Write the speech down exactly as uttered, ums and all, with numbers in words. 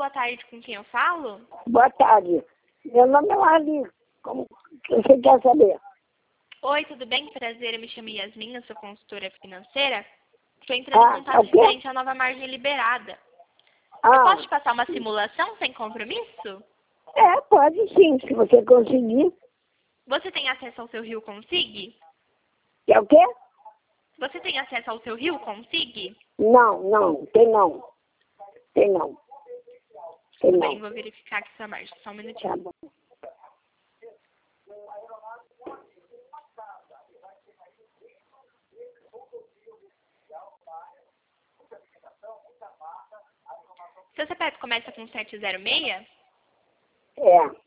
boa tarde, com quem eu falo? Boa tarde. Meu nome é Marli. Como que você quer saber? Oi, tudo bem? Prazer, eu me chamo Yasmin, eu sou consultora financeira. Estou entrando Ah, em contato o quê? referente à nova margem liberada. Eu Ah, posso te passar uma simulação sem compromisso? é, pode sim, se você conseguir. Você tem acesso ao seu Rio Consig? Quer o quê? Você tem acesso ao seu Rio Consig? Não, não, tem não. Tem não. Tem Tudo bem, não. vou verificar aqui sua margem, só um minutinho. Tá bom. Seu C P F começa com sete zero seis? É.